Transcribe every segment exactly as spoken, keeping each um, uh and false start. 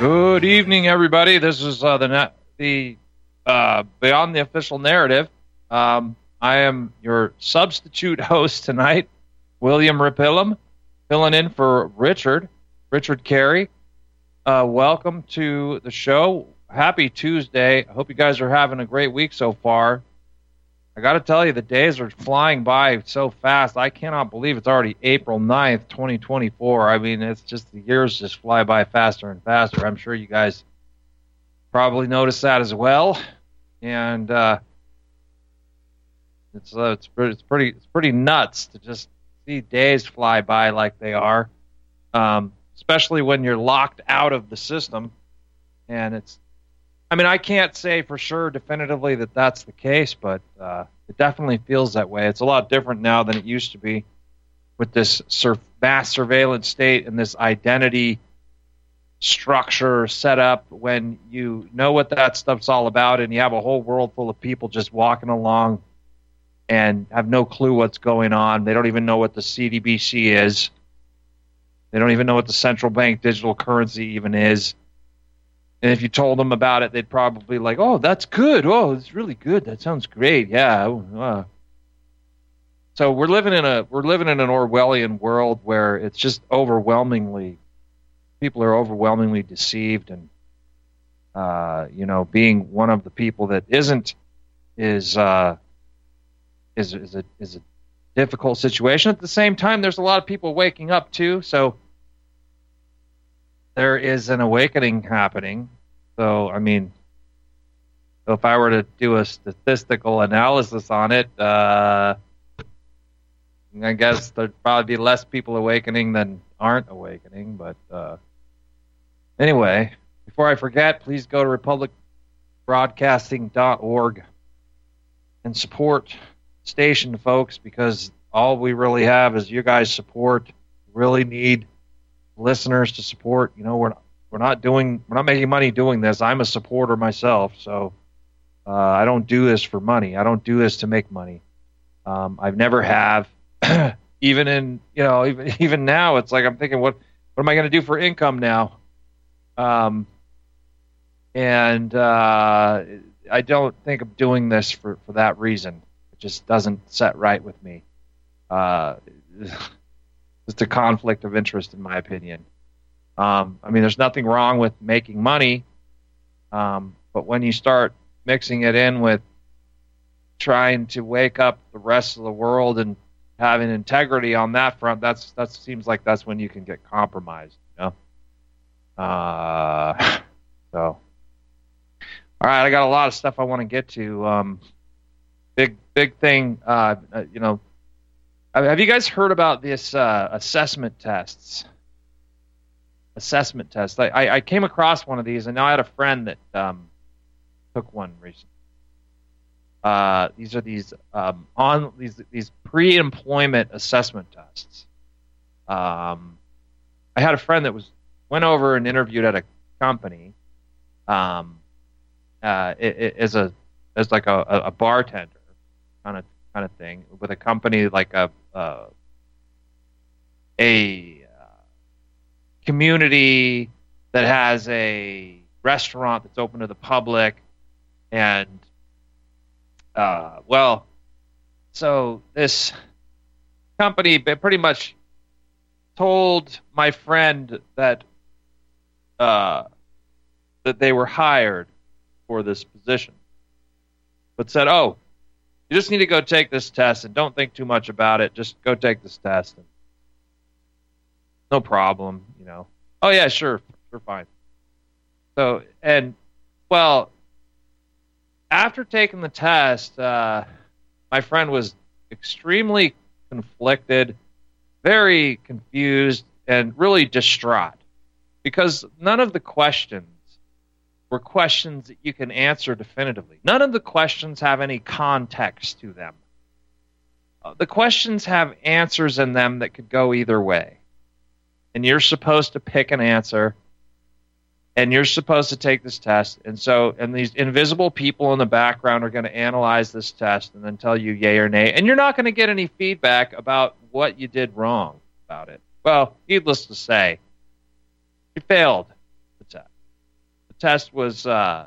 Good evening, everybody. This is uh, the na- the uh, Beyond the Official Narrative. Um, I am your substitute host tonight, William Ripillum, filling in for Richard, Richard Carey. Uh, welcome to the show. Happy Tuesday. I hope you guys are having a great week so far. I got to tell you, the days are flying by so fast. I cannot believe it's already April ninth, twenty twenty-four. I mean, it's just the years just fly by faster and faster. I'm sure you guys probably noticed that as well. And uh, it's uh, it's pretty, it's pretty it's pretty nuts to just see days fly by like they are, um, especially when you're locked out of the system. And it's I mean, I can't say for sure definitively that that's the case, but uh, it definitely feels that way. It's a lot different now than it used to be with this sur- mass surveillance state and this identity structure set up when you know what that stuff's all about and you have a whole world full of people just walking along and have no clue what's going on. They don't even know what the C D B C is. They don't even know what the central bank digital currency even is. And if you told them about it, they'd probably like, oh, that's good. Oh, it's really good. That sounds great. Yeah. Uh. So we're living in a we're living in an Orwellian world where it's just overwhelmingly people are overwhelmingly deceived, and uh, you know, being one of the people that isn't is uh, is is a is a difficult situation. At the same time, there's a lot of people waking up too. So there is an awakening happening. So, I mean, so if I were to do a statistical analysis on it, uh, I guess there'd probably be less people awakening than aren't awakening. But uh, anyway, before I forget, please go to republic broadcasting dot org and support the station, folks, because all we really have is you guys' support. We really need listeners to support. You know, we're not, we're not doing we're not making money doing this. I'm a supporter myself, so uh, I don't do this for money. I don't do this to make money. Um, I've never have. even in you know even even now, it's like I'm thinking, what what am I going to do for income now? Um, and uh, I don't think of doing this for for that reason. It just doesn't set right with me. Uh, It's a conflict of interest, in my opinion. Um, I mean, there's nothing wrong with making money, um, but when you start mixing it in with trying to wake up the rest of the world and having integrity on that front, that's that seems like that's when you can get compromised. You know. Uh, so, all right, I got a lot of stuff I want to get to. Um, big big thing, uh, you know. Have you guys heard about this uh, assessment tests? Assessment tests. I, I, I came across one of these, and now I had a friend that um, took one recently. Uh, these are these um, on these these pre-employment assessment tests. Um, I had a friend that was went over and interviewed at a company, um, uh, it, it, as a as like a, a bartender, kind of kind of thing, with a company like a uh, a uh, community that has a restaurant that's open to the public, and uh, well, so this company pretty much told my friend that uh, that they were hired for this position, but said, "Oh, you just need to go take this test and don't think too much about it. Just go take this test. And no problem, you know." Oh, yeah, sure. Sure, fine. So, and, well, after taking the test, uh, my friend was extremely conflicted, very confused, and really distraught because none of the questions were questions that you can answer definitively. None of the questions have any context to them. Uh, the questions have answers in them that could go either way. And you're supposed to pick an answer, and you're supposed to take this test. And so, and these invisible people in the background are going to analyze this test and then tell you yay or nay. And you're not going to get any feedback about what you did wrong about it. Well, needless to say, you failed the test. test was, uh,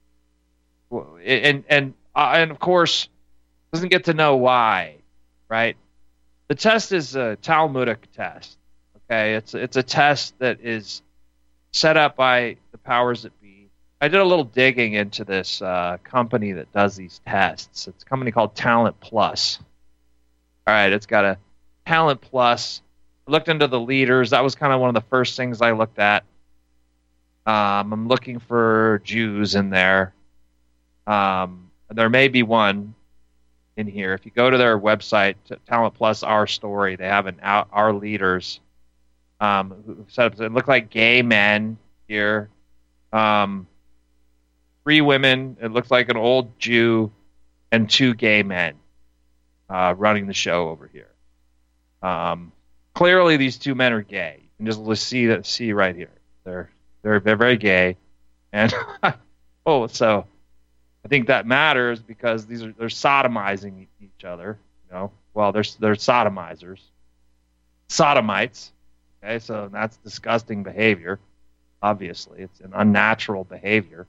and and uh, and of course, doesn't get to know why, right? The test is a Talmudic test. Okay, it's it's a test that is set up by the powers that be. I did a little digging into this uh, company that does these tests. It's a company called Talent Plus. All right, it's got a Talent Plus. I looked into the leaders. That was kind of one of the first things I looked at. Um, I'm looking for Jews in there. Um, there may be one in here. If you go to their website, Talent Plus Our Story, they have an Our, our Leaders um, who set up. It look like gay men here. Um, three women. It looks like an old Jew and two gay men uh, running the show over here. Um, clearly, these two men are gay. You can just see that. See right here. They're they're they're very gay, and oh, so I think that matters because these are they're sodomizing each other. You know, well, they're they're sodomizers, sodomites. Okay, so that's disgusting behavior. Obviously, it's an unnatural behavior.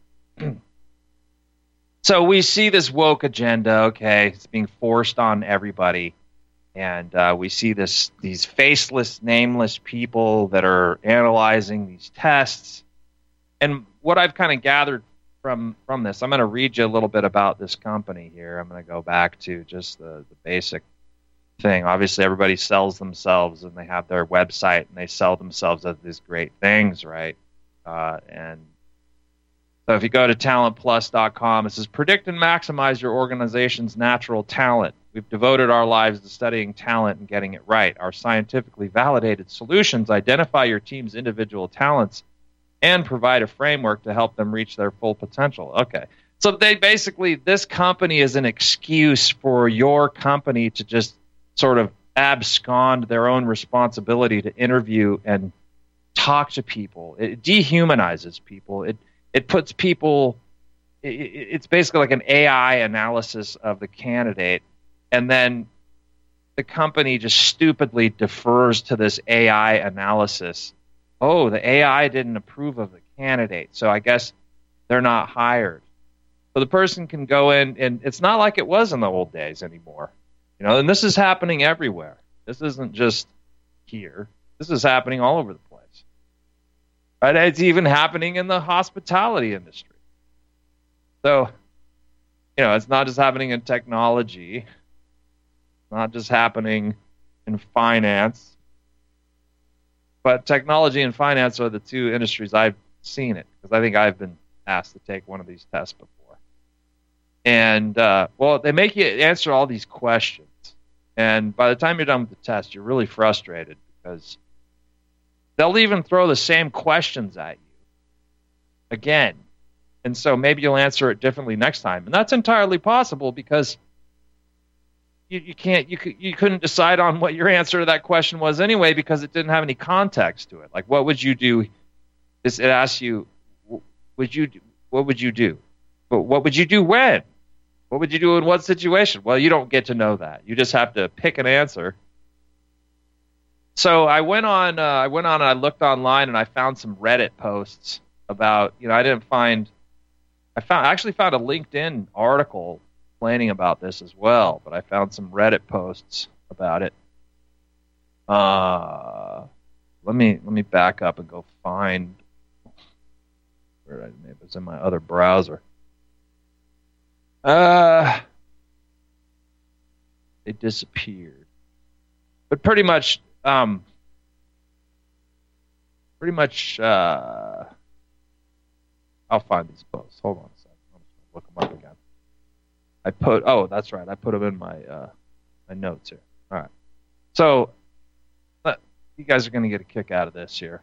So we see this woke agenda. Okay, it's being forced on everybody. And uh, we see this these faceless, nameless people that are analyzing these tests. And what I've kind of gathered from from this, I'm going to read you a little bit about this company here. I'm going to go back to just the, the basic thing. Obviously, everybody sells themselves, and they have their website, and they sell themselves as these great things, right? Uh, and so if you go to talent plus dot com, it says, predict and maximize your organization's natural talent. We've devoted our lives to studying talent and getting it right. Our scientifically validated solutions identify your team's individual talents and provide a framework to help them reach their full potential. Okay. So they basically, this company is an excuse for your company to just sort of abscond their own responsibility to interview and talk to people. It dehumanizes people. It it puts people, it, it's basically like an A I analysis of the candidate. And then the company just stupidly defers to this A I analysis. Oh, the A I didn't approve of the candidate, so I guess they're not hired. So the person can go in, and it's not like it was in the old days anymore. You know, and this is happening everywhere. This isn't just here. This is happening all over the place. Right? It's even happening in the hospitality industry. So, you know, it's not just happening in technology. Not just happening in finance, but technology and finance are the two industries I've seen it, because I think I've been asked to take one of these tests before. And, uh, well, they make you answer all these questions. And by the time you're done with the test, you're really frustrated because they'll even throw the same questions at you again. And so maybe you'll answer it differently next time. And that's entirely possible because You, you can't you you couldn't decide on what your answer to that question was anyway because it didn't have any context to it. Like, what would you do? This it asks you, would you do, what would you do? But what would you do when? What would you do in what situation? Well, you don't get to know that. You just have to pick an answer. So I went on uh, I went on and I looked online and I found some Reddit posts about, you know, I didn't find I found I actually found a LinkedIn article complaining about this as well, but I found some Reddit posts about it. Uh, let me let me back up and go find where I maybe it's in my other browser. Uh, they disappeared, but pretty much, um, pretty much. Uh, I'll find these posts. Hold on a second. I'm just gonna look them up again. I put, oh, that's right. I put them in my uh, my notes here. All right. So, uh, you guys are going to get a kick out of this here.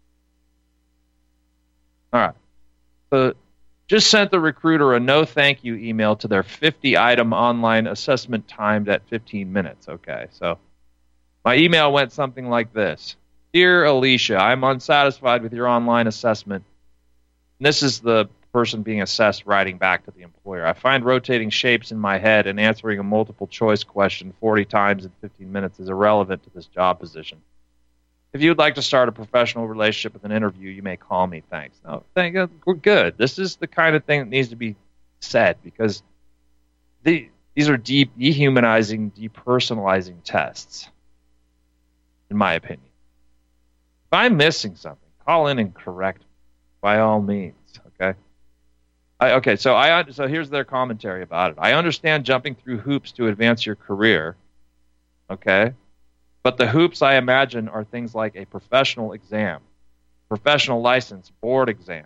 All right. So, just sent the recruiter a no thank you email to their fifty item online assessment timed at fifteen minutes. Okay. So, my email went something like this. Dear Alicia, I'm unsatisfied with your online assessment. And this is the person being assessed writing back to the employer. I find rotating shapes in my head and answering a multiple choice question forty times in fifteen minutes is irrelevant to this job position. If you'd like to start a professional relationship with an interview, you may call me. Thanks. No, thank you. We're good. This is the kind of thing that needs to be said because the, these are deep, dehumanizing, depersonalizing tests, in my opinion. If I'm missing something, call in and correct me, by all means. Okay. I, okay. So I so here's their commentary about it. I understand jumping through hoops to advance your career. Okay. But the hoops, I imagine, are things like a professional exam, professional license, board exam.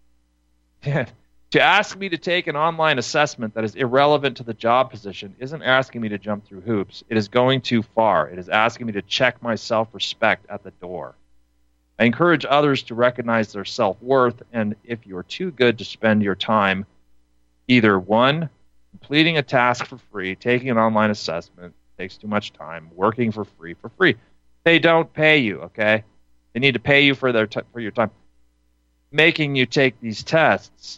To ask me to take an online assessment that is irrelevant to the job position isn't asking me to jump through hoops. It is going too far. It is asking me to check my self-respect at the door. I encourage others to recognize their self-worth, and if you're too good to spend your time either, one, completing a task for free, taking an online assessment, takes too much time, working for free for free. They don't pay you, okay? They need to pay you for their t- for your time. Making you take these tests.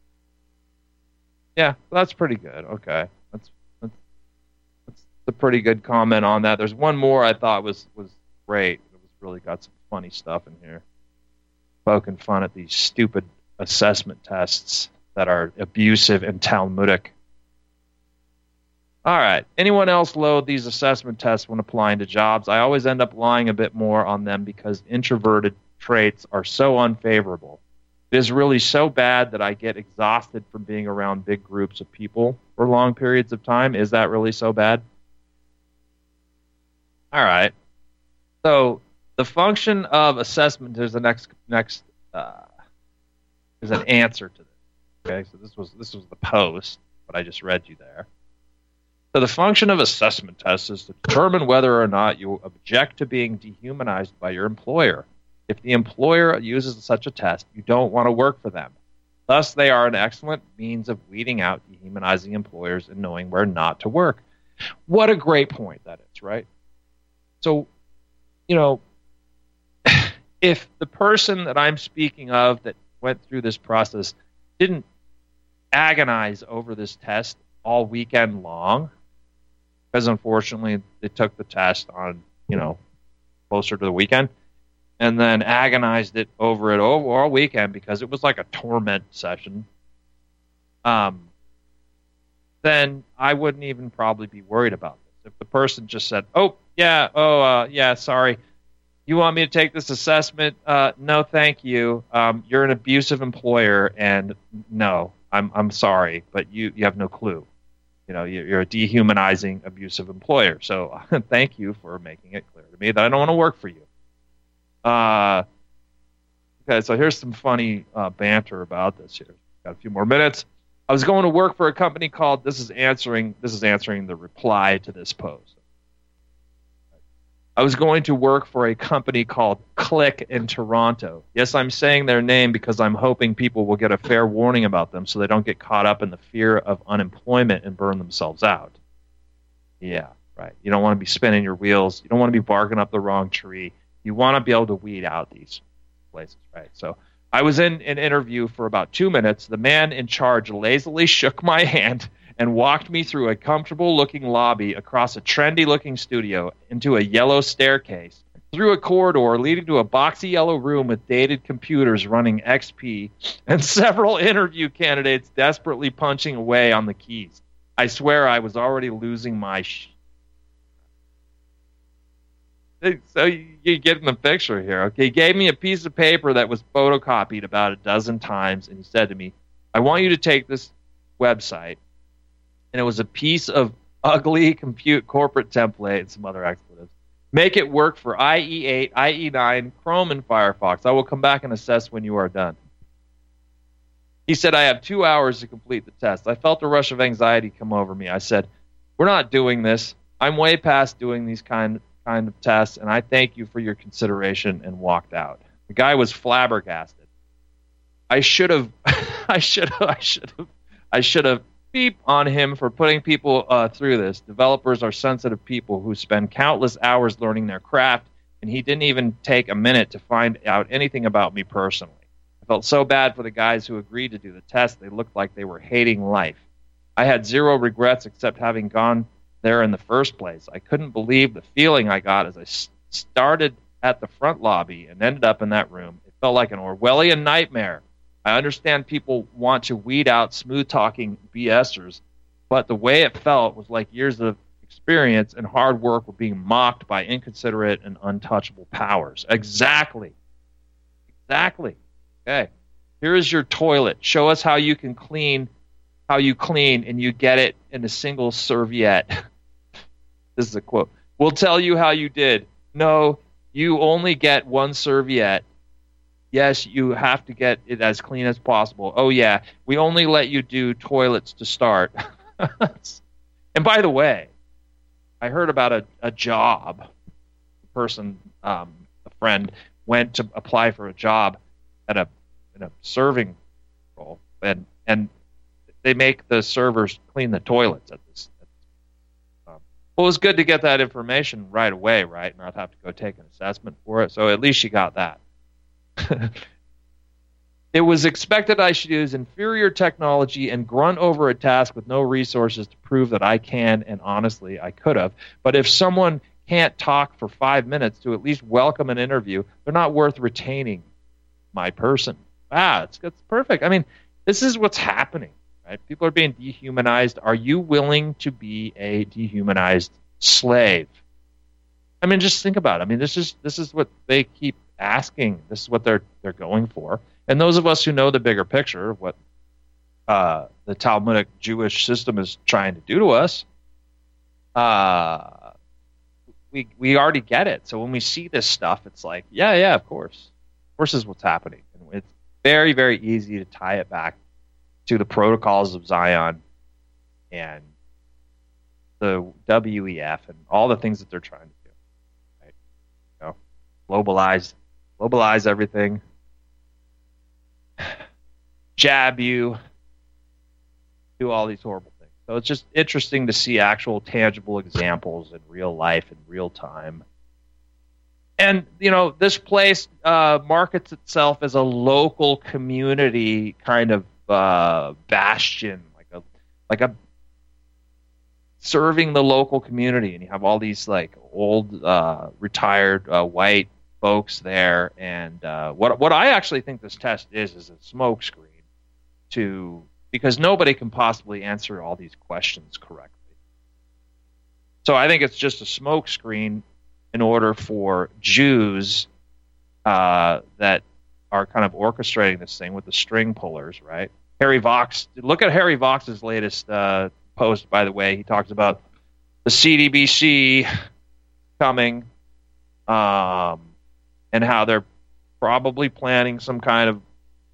Yeah, that's pretty good. Okay. That's that's, that's a pretty good comment on that. There's one more I thought was was great. It was really got some funny stuff in here. Poking fun at these stupid assessment tests that are abusive and Talmudic. All right. Anyone else load these assessment tests when applying to jobs? I always end up lying a bit more on them because introverted traits are so unfavorable. It is really so bad that I get exhausted from being around big groups of people for long periods of time. Is that really so bad? All right. So the function of assessment, there's the next next uh, is an answer to this. Okay, so this was this was the post, but I just read you there. So the function of assessment tests is to determine whether or not you object to being dehumanized by your employer. If the employer uses such a test, you don't want to work for them. Thus, they are an excellent means of weeding out dehumanizing employers and knowing where not to work. What a great point that is, right? So, you know, if the person that I'm speaking of that went through this process didn't agonize over this test all weekend long, because unfortunately they took the test on, you know, closer to the weekend, and then agonized it over it all, all weekend because it was like a torment session, um, then I wouldn't even probably be worried about this. If the person just said, oh, yeah, oh, uh, yeah, sorry, you want me to take this assessment? Uh, no, thank you. Um, you're an abusive employer, and no, I'm I'm sorry, but you, you have no clue. You know, you're a dehumanizing, abusive employer. So thank you for making it clear to me that I don't want to work for you. Uh, okay, so here's some funny uh, banter about this here. Got a few more minutes. I was going to work for a company called, this is answering, this is answering the reply to this post. I was going to work for a company called Click in Toronto. Yes, I'm saying their name because I'm hoping people will get a fair warning about them so they don't get caught up in the fear of unemployment and burn themselves out. Yeah, right. You don't want to be spinning your wheels. You don't want to be barking up the wrong tree. You want to be able to weed out these places, right? So I was in an interview for about two minutes. The man in charge lazily shook my hand and walked me through a comfortable-looking lobby across a trendy-looking studio into a yellow staircase, through a corridor leading to a boxy yellow room with dated computers running X P, and several interview candidates desperately punching away on the keys. I swear I was already losing my sh- So you get in the picture here, okay? He gave me a piece of paper that was photocopied about a dozen times, and he said to me, I want you to take this website, and it was a piece of ugly compute corporate template and some other expletives. Make it work for I E eight, I E nine, Chrome, and Firefox. I will come back and assess when you are done. He said, I have two hours to complete the test. I felt a rush of anxiety come over me. I said, we're not doing this. I'm way past doing these kind, kind of tests, and I thank you for your consideration, and walked out. The guy was flabbergasted. I should have, I should have, I should have, I should have beep on him for putting people uh, through this. Developers are sensitive people who spend countless hours learning their craft, and he didn't even take a minute to find out anything about me personally. I felt so bad for the guys who agreed to do the test. They looked like they were hating life. I had zero regrets except having gone there in the first place. I couldn't believe the feeling I got as I s- started at the front lobby and ended up in that room. It felt like an Orwellian nightmare. I understand people want to weed out smooth-talking BSers, but the way it felt was like years of experience and hard work were being mocked by inconsiderate and untouchable powers. Exactly. Exactly. Okay. Here is your toilet. Show us how you can clean, how you clean, and you get it in a single serviette. This is a quote. We'll tell you how you did. No, you only get one serviette. Yes, you have to get it as clean as possible. Oh, yeah, we only let you do toilets to start. And by the way, I heard about a, a job. A person, um, a friend, went to apply for a job at a in a serving role, and and they make the servers clean the toilets at this. At this um, well, it was good to get that information right away, right? Not have to go take an assessment for it. So at least she got that. It was expected I should use inferior technology and grunt over a task with no resources to prove that I can, and honestly, I could have. But if someone can't talk for five minutes to at least welcome an interview, they're not worth retaining my person. Ah, it's, it's perfect. I mean, this is what's happening, right? People are being dehumanized. Are you willing to be a dehumanized slave? I mean, just think about it. I mean, this is this is what they keep asking. This is what they're they're going for. And those of us who know the bigger picture of what uh, the Talmudic Jewish system is trying to do to us, uh, we we already get it. So when we see this stuff, it's like, yeah, yeah, of course. Of course is what's happening. And it's very, very easy to tie it back to the protocols of Zion and the W E F and all the things that they're trying to do. Right? You know, globalize, globalize everything. Jab you, do all these horrible things. So it's just interesting to see actual tangible examples in real life, in real time. And, you know, this place uh, markets itself as a local community kind of uh, bastion, like a, like a serving the local community. And you have all these like old, uh, retired uh, white folks there, and uh, what what I actually think this test is is a smokescreen to because nobody can possibly answer all these questions correctly. So I think it's just a smokescreen in order for Jews uh, that are kind of orchestrating this thing with the string pullers, right? Harry Vox, look at Harry Vox's latest uh, post, by the way. He talks about the C D B C coming. Um, and how they're probably planning some kind of...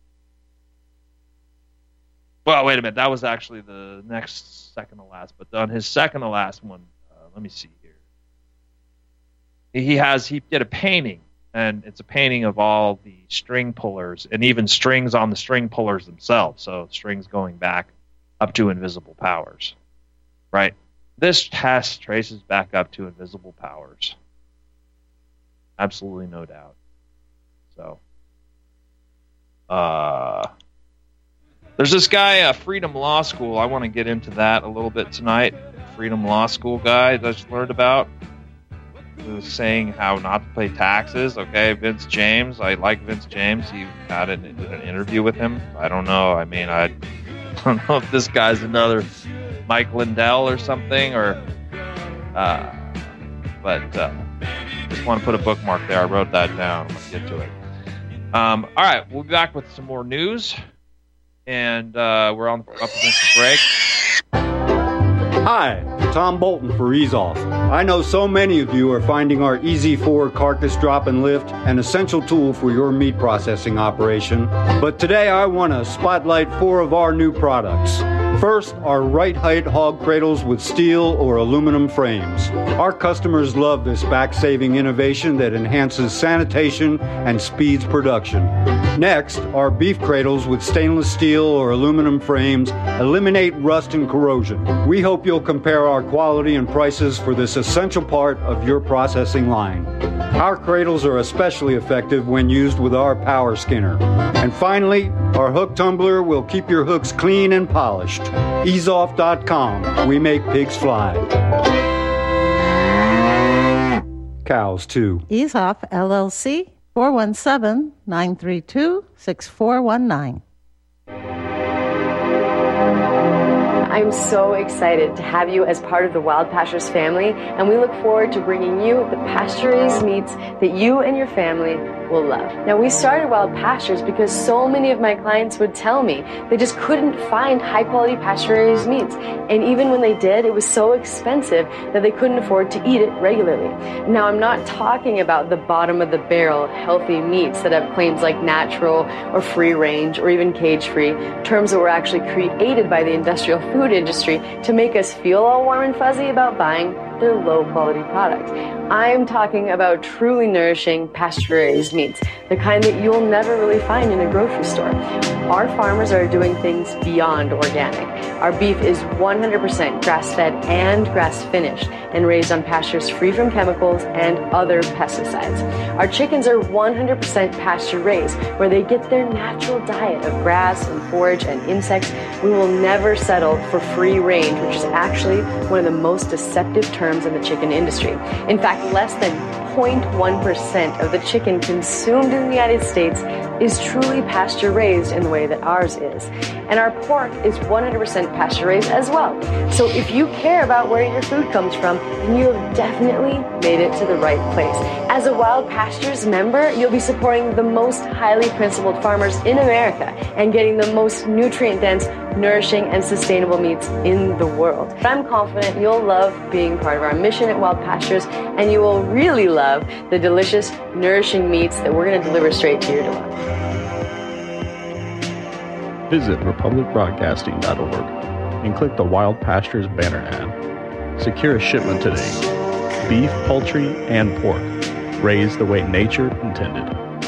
Well, wait a minute. That was actually the next second to last. But on his second to last one, uh, let me see here. He has he did a painting, and it's a painting of all the string pullers, and even strings on the string pullers themselves. So strings going back up to invisible powers, right? This test traces back up to invisible powers. Absolutely no doubt. So, uh, there's this guy, uh, Freedom Law School. I want to get into that a little bit tonight. Freedom Law School guy that I just learned about, who was saying how not to pay taxes. Okay, Vince James. I like Vince James. He had an, an interview with him. I don't know. I mean, I don't know if this guy's another Mike Lindell or something, or, uh, but. Uh, Just want to put a bookmark there. I wrote that down. I'm going to get to it. Um, all right, we'll be back with some more news, and uh, we're on up against the break. Hi, Tom Bolton for EaseOff. I know so many of you are finding our Easy four carcass drop and lift an essential tool for your meat processing operation, but today I want to spotlight four of our new products. First, our right height hog cradles with steel or aluminum frames. Our customers love this back-saving innovation that enhances sanitation and speeds production. Next, our beef cradles with stainless steel or aluminum frames eliminate rust and corrosion. We hope you'll compare our quality and prices for this essential part of your processing line. Our cradles are especially effective when used with our power skinner. And finally, our hook tumbler will keep your hooks clean and polished. ease off dot com. We make pigs fly. cows too. Ease Off, L L C, four one seven, nine three two, six four one nine. I'm so excited to have you as part of the Wild Pastures family, and we look forward to bringing you the pasture-raised meats that you and your family will love. Now, we started Wild Pastures because so many of my clients would tell me they just couldn't find high-quality pasture-raised meats, and even when they did, it was so expensive that they couldn't afford to eat it regularly. Now, I'm not talking about the bottom-of-the-barrel healthy meats that have claims like natural or free-range or even cage-free, terms that were actually created by the industrial food industry to make us feel all warm and fuzzy about buying their low-quality products. I'm talking about truly nourishing pasture-raised meats, the kind that you'll never really find in a grocery store. Our farmers are doing things beyond organic. Our beef is one hundred percent grass-fed and grass-finished and raised on pastures free from chemicals and other pesticides. Our chickens are one hundred percent pasture-raised, where they get their natural diet of grass and forage and insects. We will never settle for free range, which is actually one of the most deceptive terms in the chicken industry. In fact, less than zero point one percent of the chicken consumed in the United States is truly pasture-raised in the way that ours is. And our pork is one hundred percent pasture-raised as well. So if you care about where your food comes from, then you have definitely made it to the right place. As a Wild Pastures member, you'll be supporting the most highly principled farmers in America and getting the most nutrient-dense, nourishing, and sustainable meats in the world. I'm confident you'll love being part of our mission at Wild Pastures, and you will really love the delicious, nourishing meats that we're going to deliver straight to your door. Visit republic broadcasting dot org and click the Wild Pastures banner ad. Secure a shipment today. Beef, poultry, and pork, raised the way nature intended.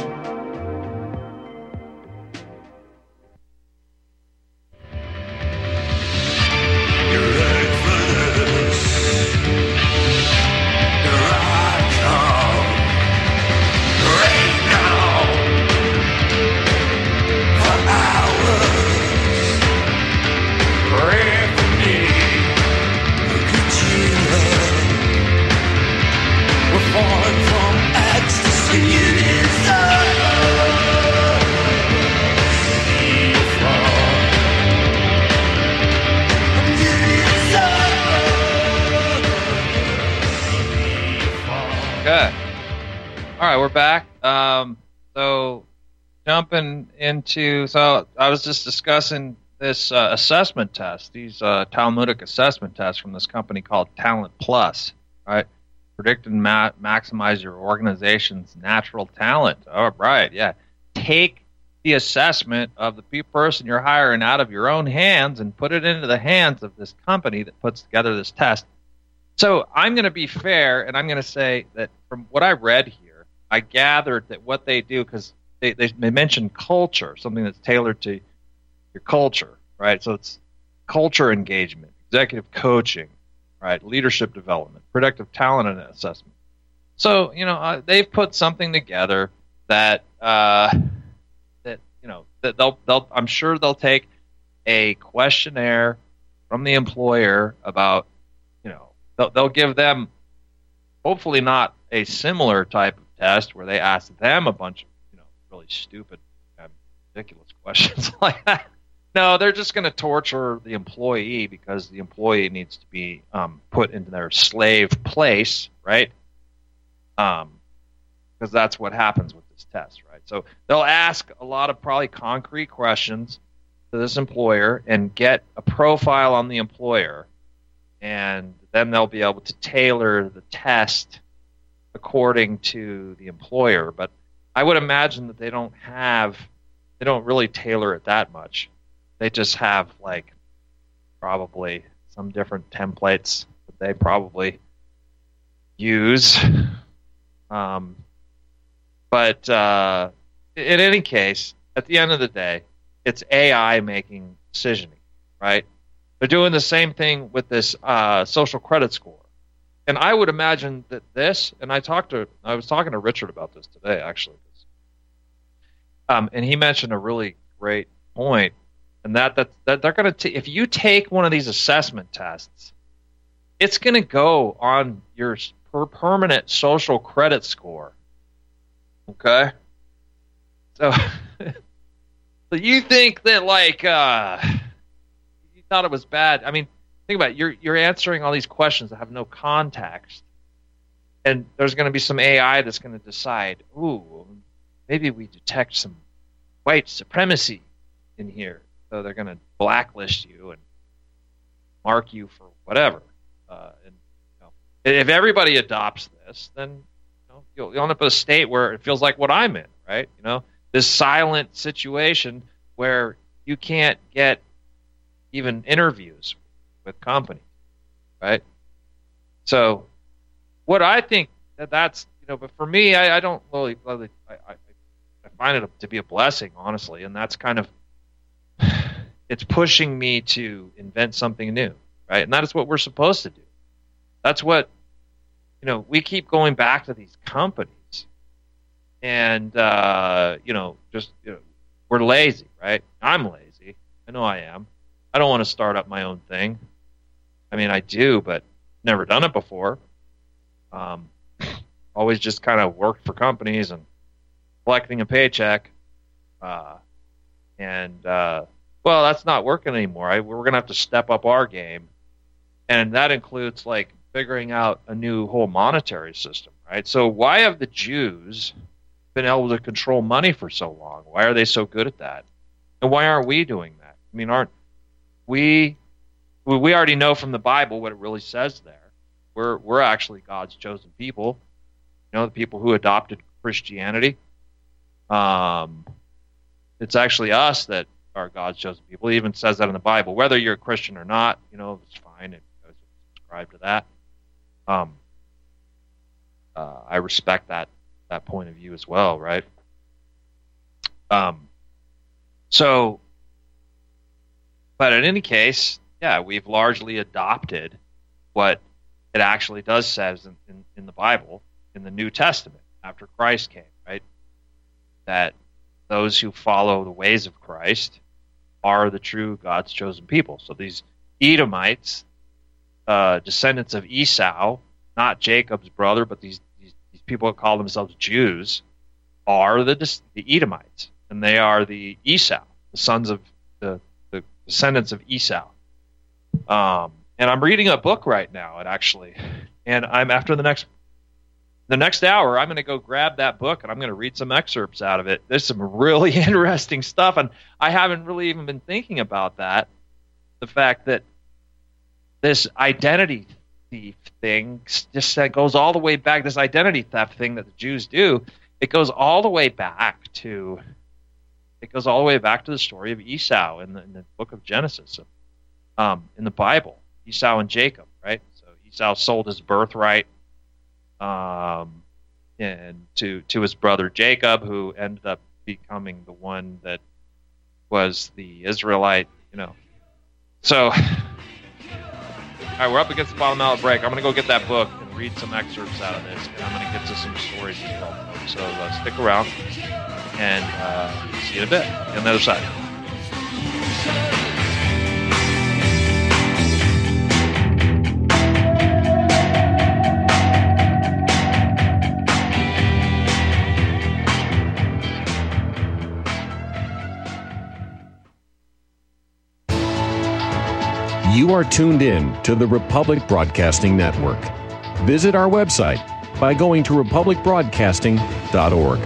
Jumping into, so I was just discussing this uh, assessment test, these uh, Talmudic assessment tests from this company called Talent Plus, right? Predict and ma- maximize your organization's natural talent. Oh, right, yeah. Take the assessment of the pe- person you're hiring out of your own hands and put it into the hands of this company that puts together this test. So I'm going to be fair, and I'm going to say that from what I read here, I gathered that what they do, because They, they they mentioned culture, something that's tailored to your culture, right? So it's culture engagement, executive coaching, right? Leadership development, predictive talent and assessment. So you know uh, they've put something together that uh, that you know that they'll they'll I'm sure they'll take a questionnaire from the employer about you know they'll they'll give them hopefully not a similar type of test where they ask them a bunch of really stupid and ridiculous questions like that. No, they're just going to torture the employee because the employee needs to be um, put into their slave place, right? Um, because that's what happens with this test, right? So they'll ask a lot of probably concrete questions to this employer and get a profile on the employer, and then they'll be able to tailor the test according to the employer. But I would imagine that they don't have, they don't really tailor it that much. They just have like probably some different templates that they probably use. Um, but uh, in any case, at the end of the day, it's A I making decisioning, right? They're doing the same thing with this uh, social credit score. And I would imagine that this, and I talked to, I was talking to Richard about this today, actually. Um, and he mentioned a really great point, and that that, that they're going to, if you take one of these assessment tests, it's going to go on your per permanent social credit score. Okay? So, so you think that, like, uh, you thought it was bad. I mean, think about it. You're, you're answering all these questions that have no context. And there's going to be some A I that's going to decide, ooh, maybe we detect some white supremacy in here. So they're going to blacklist you and mark you for whatever. Uh, and you know, if everybody adopts this, then you know, you'll, you'll end up in a state where it feels like what I'm in, right? You know, this silent situation where you can't get even interviews with companies, right? So what I think that that's, you know, but for me, I, I don't really, really I, I, I find it to be a blessing, honestly, and that's kind of, it's pushing me to invent something new, right? And that is what we're supposed to do. That's what, you know, we keep going back to these companies, and uh, you know, just you know, we're lazy, right? I'm lazy. I know I am. I don't want to start up my own thing. I mean, I do, but never done it before. Um, always just kind of worked for companies and collecting a paycheck, uh, and uh, well, that's not working anymore. I, we're going to have to step up our game, and that includes like figuring out a new whole monetary system, right? So why have the Jews been able to control money for so long? Why are they so good at that? And why aren't we doing that? I mean, aren't we? We already know from the Bible what it really says there. We're we're actually God's chosen people. You know, the people who adopted Christianity. Um, it's actually us that are God's chosen people. It even says that in the Bible. Whether you're a Christian or not, you know, it's fine. It goes subscribe to that. Um, uh, I respect that that point of view as well, right? Um, so, but in any case, yeah, we've largely adopted what it actually does says in, in, in the Bible, in the New Testament, after Christ came, right? That those who follow the ways of Christ are the true God's chosen people. So these Edomites, uh, descendants of Esau, not Jacob's brother, but these, these, these people that call themselves Jews, are the, the Edomites, and they are the Esau, the sons of the, the descendants of Esau. Um, and I'm reading a book right now, and actually, and I'm after the next the next hour, I'm going to go grab that book and I'm going to read some excerpts out of it. There's some really interesting stuff, and I haven't really even been thinking about that. The fact that this identity thief thing just goes all the way back. This identity theft thing that the Jews do, it goes all the way back to it goes all the way back to the story of Esau in the, in the book of Genesis, um, in the Bible. Esau and Jacob, right? So Esau sold his birthright um, and to to his brother Jacob, who ended up becoming the one that was the Israelite, you know. So, all right, we're up against the bottom of the break. I'm going to go get that book and read some excerpts out of this, and I'm going to get to some stories as well. So uh, stick around, and uh, see you in a bit on the other side. You are tuned in to the Republic Broadcasting Network. Visit our website by going to republic broadcasting dot org.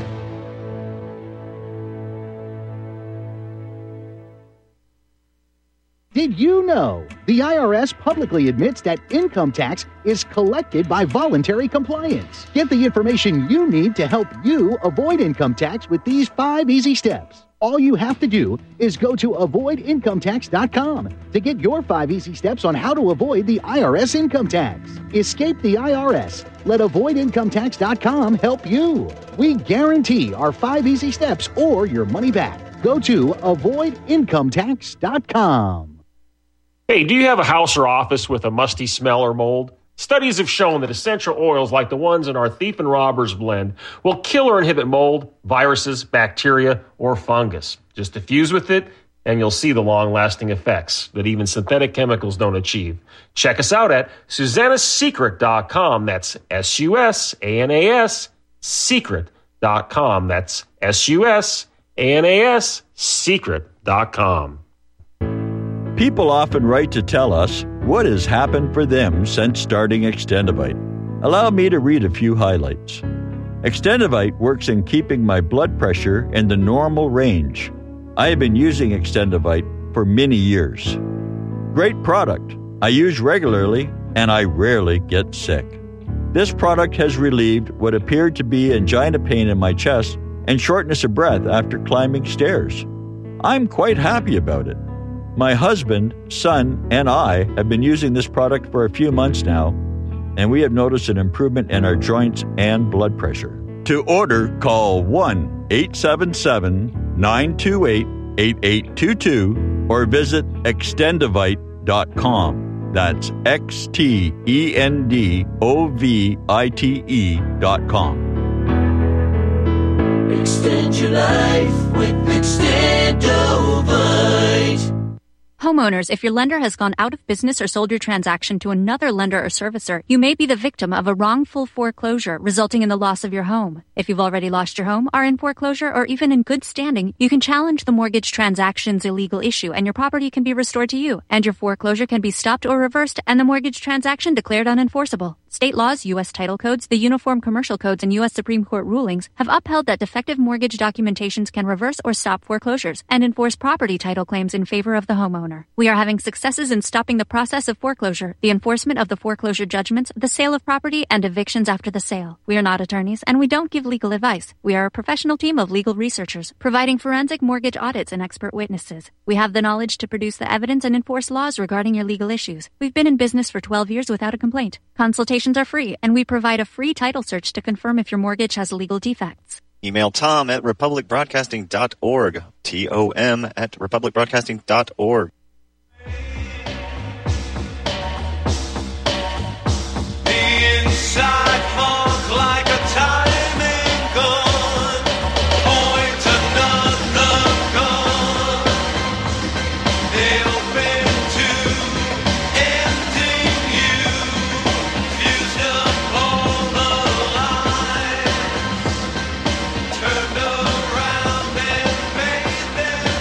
Did you know the I R S publicly admits that income tax is collected by voluntary compliance? Get the information you need to help you avoid income tax with these five easy steps. All you have to do is go to avoid income tax dot com to get your five easy steps on how to avoid the I R S income tax. Escape the I R S. Let avoid income tax dot com help you. We guarantee our five easy steps or your money back. Go to avoid income tax dot com. Hey, do you have a house or office with a musty smell or mold? Studies have shown that essential oils like the ones in our Thief and Robbers blend will kill or inhibit mold, viruses, bacteria, or fungus. Just diffuse with it, and you'll see the long-lasting effects that even synthetic chemicals don't achieve. Check us out at Susanna's Secret dot com. That's S U S A N A S Secret dot com. That's S U S A N A S Secret dot com. People often write to tell us what has happened for them since starting Extendivite. Allow me to read a few highlights. Extendivite works in keeping my blood pressure in the normal range. I have been using Extendivite for many years. Great product. I use regularly and I rarely get sick. This product has relieved what appeared to be angina pain in my chest and shortness of breath after climbing stairs. I'm quite happy about it. My husband, son, and I have been using this product for a few months now, and we have noticed an improvement in our joints and blood pressure. To order, call one eight seven seven, nine two eight, eight eight two two or visit extendivite dot com. That's X T E N D O V I T E dot com. Extend your life with Extendivite. Homeowners, if your lender has gone out of business or sold your transaction to another lender or servicer, you may be the victim of a wrongful foreclosure, resulting in the loss of your home. If you've already lost your home, are in foreclosure, or even in good standing, you can challenge the mortgage transaction's illegal issue, and your property can be restored to you, and your foreclosure can be stopped or reversed, and the mortgage transaction declared unenforceable. State laws, U S title codes, the Uniform Commercial Codes, and U S Supreme Court rulings have upheld that defective mortgage documentations can reverse or stop foreclosures and enforce property title claims in favor of the homeowner. We are having successes in stopping the process of foreclosure, the enforcement of the foreclosure judgments, the sale of property, and evictions after the sale. We are not attorneys, and we don't give legal advice. We are a professional team of legal researchers, providing forensic mortgage audits and expert witnesses. We have the knowledge to produce the evidence and enforce laws regarding your legal issues. We've been in business for twelve years without a complaint. Consultations are free, and we provide a free title search to confirm if your mortgage has legal defects. Email Tom at republic broadcasting dot org. T O M at republic broadcasting dot org. The inside funk like a timing gun. Point another gun. They open to ending you. Fused up all the lines. Turned around and made them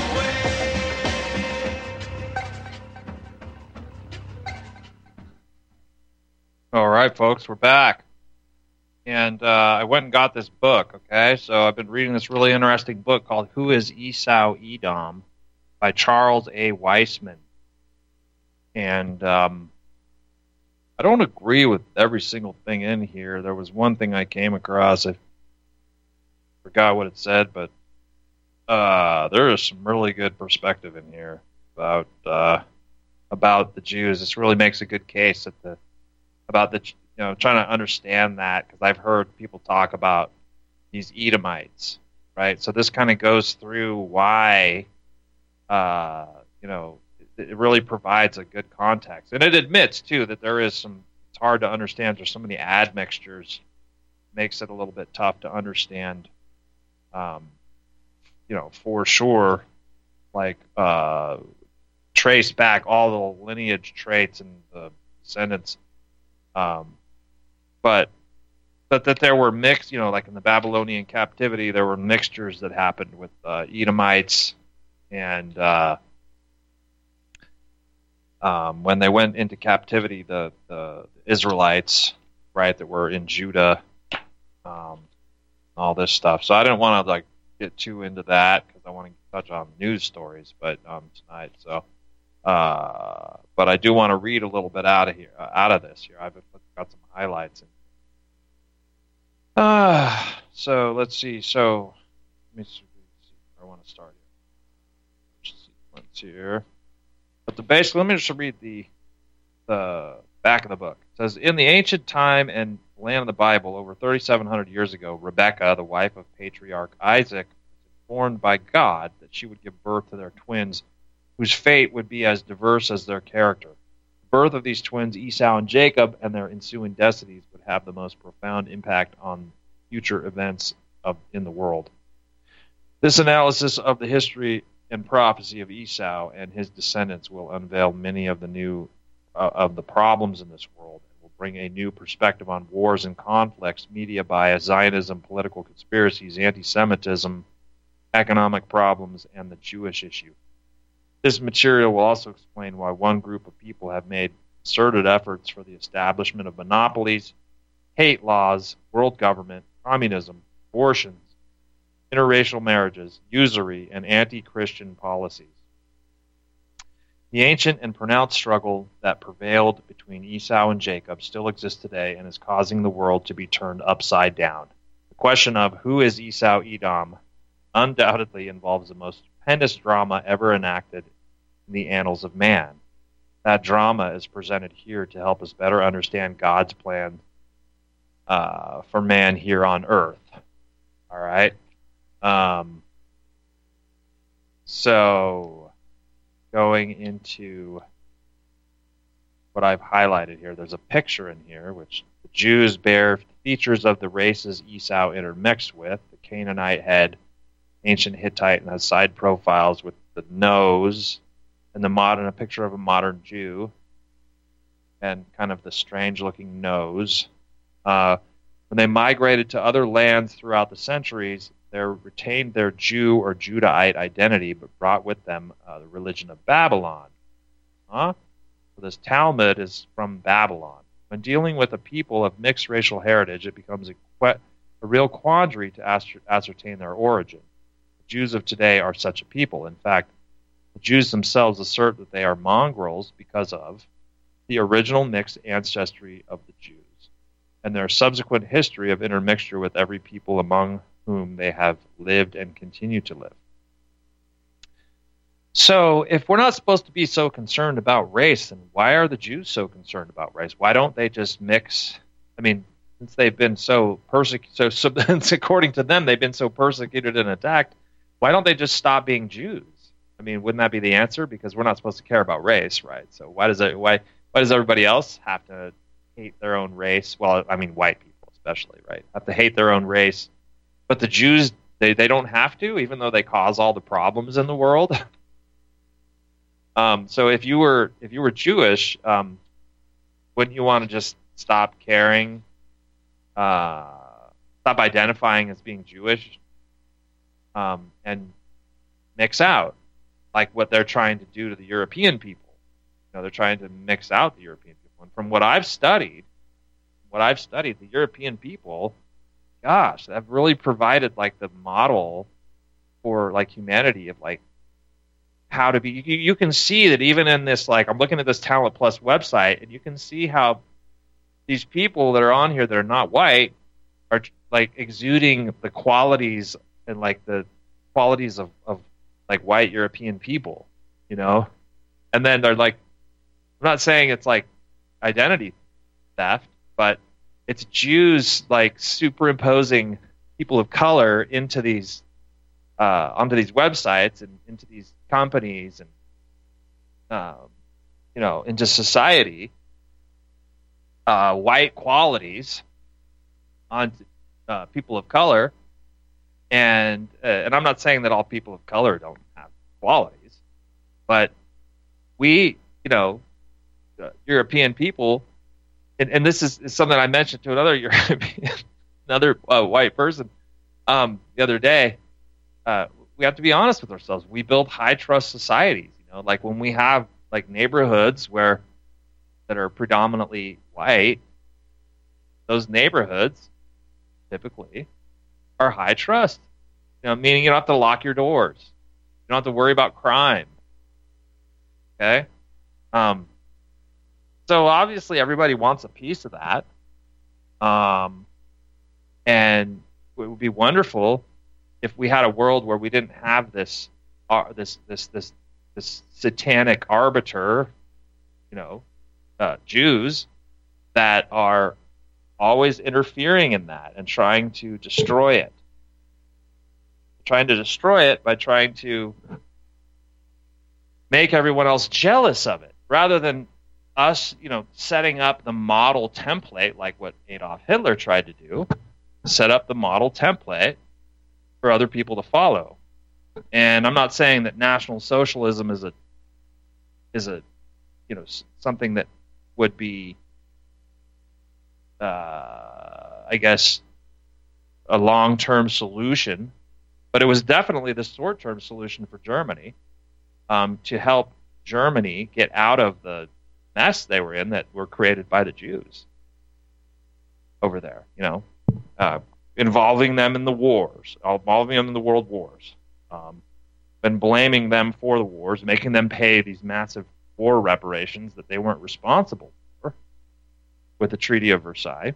All right, folks, we're back. And uh, I went and got this book, okay? So I've been reading this really interesting book called Who is Esau Edom by Charles A. Weissman. And um, I don't agree with every single thing in here. There was one thing I came across. I forgot what it said, but uh, there is some really good perspective in here about uh, about the Jews. This really makes a good case that the about the, you know, trying to understand that, because I've heard people talk about these Edomites, right? So this kind of goes through why, uh, you know, it, it really provides a good context. And it admits, too, that there is some, it's hard to understand. There's so many admixtures, makes it a little bit tough to understand, um, you know, for sure, like, uh, trace back all the lineage traits and the descendants. Um, but but that there were mixed, you know, like in the Babylonian captivity, there were mixtures that happened with uh, Edomites, and uh, um, when they went into captivity, the, the Israelites, right, that were in Judah, um, all this stuff. So I didn't want to like get too into that because I want to touch on news stories, but um, tonight, so. Uh, but I do want to read a little bit out of here, uh, out of this here. I've got some highlights. In. Uh, so let's see. So let me see where I want to start here. Sequence here. But the basically, let me just read the the back of the book. It says, in the ancient time and land of the Bible, over thirty-seven hundred years ago, Rebekah, the wife of patriarch Isaac, was informed by God that she would give birth to their twins, whose fate would be as diverse as their character. The birth of these twins, Esau and Jacob, and their ensuing destinies would have the most profound impact on future events of in the world. This analysis of the history and prophecy of Esau and his descendants will unveil many of the new uh, of the problems in this world and will bring a new perspective on wars and conflicts, media bias, Zionism, political conspiracies, anti-Semitism, economic problems, and the Jewish issue. This material will also explain why one group of people have made concerted efforts for the establishment of monopolies, hate laws, world government, communism, abortions, interracial marriages, usury, and anti-Christian policies. The ancient and pronounced struggle that prevailed between Esau and Jacob still exists today and is causing the world to be turned upside down. The question of who is Esau Edom undoubtedly involves the most stupendous drama ever enacted in the annals of man. That drama is presented here to help us better understand God's plan uh, for man here on earth. All right? Um, so, going into what I've highlighted here, there's a picture in here which the Jews bear features of the races Esau intermixed with, the Canaanite head, ancient Hittite, and has side profiles with the nose, and the modern a picture of a modern Jew, and kind of the strange-looking nose. Uh, when they migrated to other lands throughout the centuries, they retained their Jew or Judahite identity, but brought with them uh, the religion of Babylon. Huh? So this Talmud is from Babylon. When dealing with a people of mixed racial heritage, it becomes a, que- a real quandary to ascer- ascertain their origin. The Jews of today are such a people. In fact, the Jews themselves assert that they are mongrels because of the original mixed ancestry of the Jews and their subsequent history of intermixture with every people among whom they have lived and continue to live. So, if we're not supposed to be so concerned about race, then why are the Jews so concerned about race? Why don't they just mix? I mean, since they've been so persecuted, so, so according to them, they've been so persecuted and attacked, why don't they just stop being Jews? I mean, wouldn't that be the answer? Because we're not supposed to care about race, right? So why does it, why why does everybody else have to hate their own race? Well, I mean, white people especially, right? Have to hate their own race, but the Jews, they, they don't have to, even though they cause all the problems in the world. um, so if you were if you were Jewish, um, wouldn't you want to just stop caring, uh, stop identifying as being Jewish, um, and mix out? Like what they're trying to do to the European people. You know, they're trying to mix out the European people. And from what I've studied, what I've studied, the European people, gosh, have really provided like the model for like humanity of like how to be. You, you can see that even in this, like I'm looking at this Talent Plus website, and you can see how these people that are on here that are not white are like exuding the qualities and like the qualities of, of like white European people, you know? And then they're like, I'm not saying it's like identity theft, but it's Jews like superimposing people of color into these, uh, onto these websites and into these companies and, um, you know, into society, uh, white qualities on uh, people of color. And uh, and I'm not saying that all people of color don't have qualities, but we, you know, uh, European people, and, and this is, is something I mentioned to another European, another uh, white person um, the other day. Uh, we have to be honest with ourselves. We build high trust societies. You know, like when we have like neighborhoods where that are predominantly white, those neighborhoods typically are high trust, you know, meaning you don't have to lock your doors. You don't have to worry about crime. Okay? Um, so obviously everybody wants a piece of that. Um, and it would be wonderful if we had a world where we didn't have this, uh, this, this, this, this satanic arbiter, you know, uh, Jews that are always interfering in that and trying to destroy it. Trying to destroy it by trying to make everyone else jealous of it, rather than us, you know, setting up the model template like what Adolf Hitler tried to do, set up the model template for other people to follow. And I'm not saying that National Socialism is a is a you know something that would be uh, I guess a long-term solution, but it was definitely the short-term solution for Germany um, to help Germany get out of the mess they were in that were created by the Jews over there, you know, uh, involving them in the wars, involving them in the world wars, um, and blaming them for the wars, making them pay these massive war reparations that they weren't responsible for with the Treaty of Versailles.